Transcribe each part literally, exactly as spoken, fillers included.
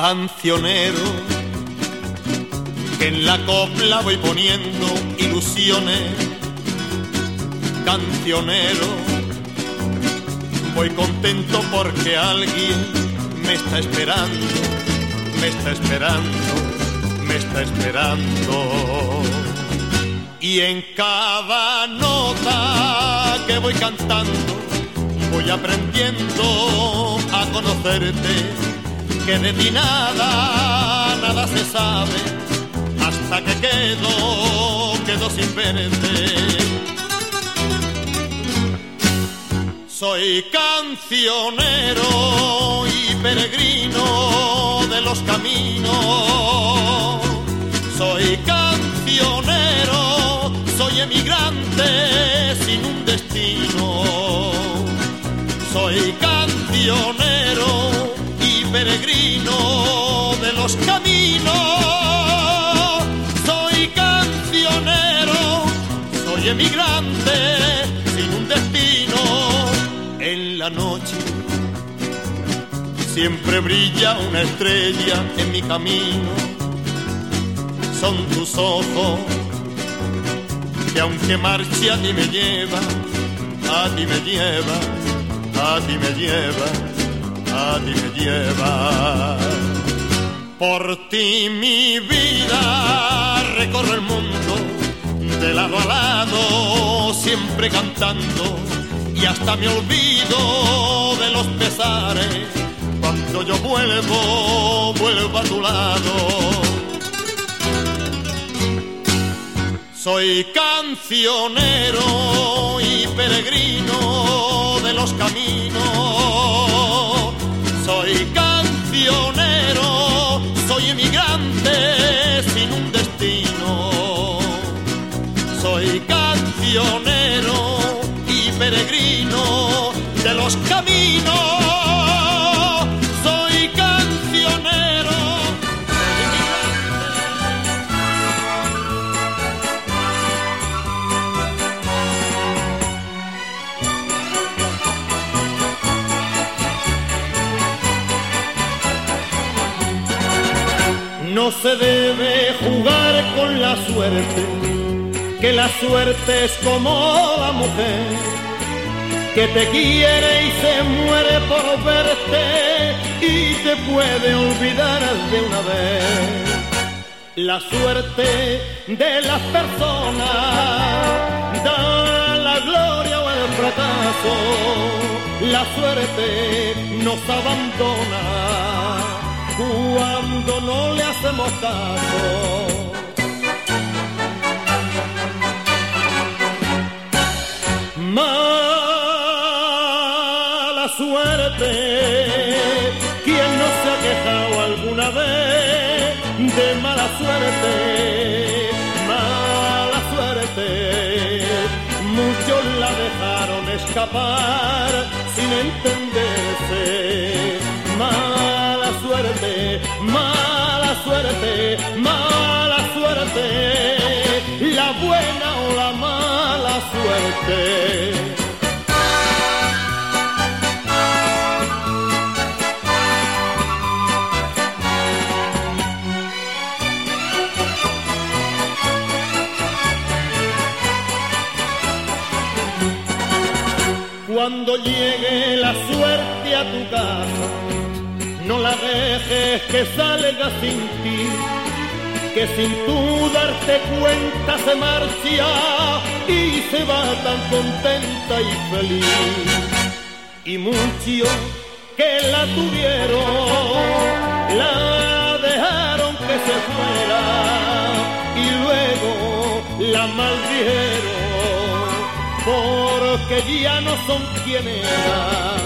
Cancionero, que en la copla voy poniendo ilusiones. Cancionero, voy contento porque alguien me está esperando, me está esperando, me está esperando. Y en cada nota que voy cantando voy aprendiendo a conocerte, que de ti nada, nada se sabe, hasta que quedo, quedo sin verte. Soy cancionero y peregrino de los caminos. Soy cancionero, soy emigrante sin un destino. Soy cancionero y peregrino de los caminos. Soy cancionero, soy emigrante sin un destino. En la noche siempre brilla una estrella en mi camino. Son tus ojos que aunque marche a ti me lleva, a ti me lleva, a ti me lleva, a ti me lleva. Por ti mi vida recorre el mundo, de lado a lado, siempre cantando. Y hasta me olvido de los pesares, cuando yo vuelvo, vuelvo a tu lado. Soy cancionero y peregrino de los caminos. Soy cancionero, soy emigrante sin un destino. Soy cancionero y peregrino de los caminos. Soy cancionero, soy emigrante. No se debe jugar con la suerte, que la suerte es como la mujer, que te quiere y se muere por verte y te puede olvidar de una vez. La suerte de las personas da la gloria o el fracaso. La suerte nos abandona cuando no le hacemos caso. Mala suerte, quien no se ha quejado alguna vez de mala suerte, mala suerte. Muchos la dejaron escapar sin entenderse. Mala suerte, mala suerte, mala suerte. La buena o la mala suerte. Cuando llegue la suerte a tu casa, no la dejes que salga sin ti, que sin tú darte cuenta se marcha y se va tan contenta y feliz. Y muchos que la tuvieron, la dejaron que se fuera y luego la maldijeron, porque ya no son quien eran.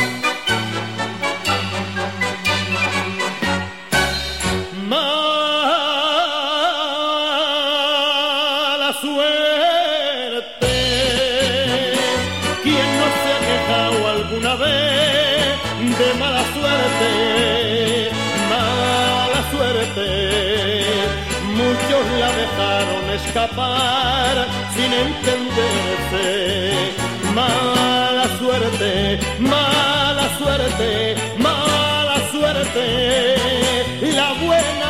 Suerte, quien no se ha quejado alguna vez de mala suerte, mala suerte. Muchos la dejaron escapar sin entenderse. Mala suerte, mala suerte, mala suerte. buena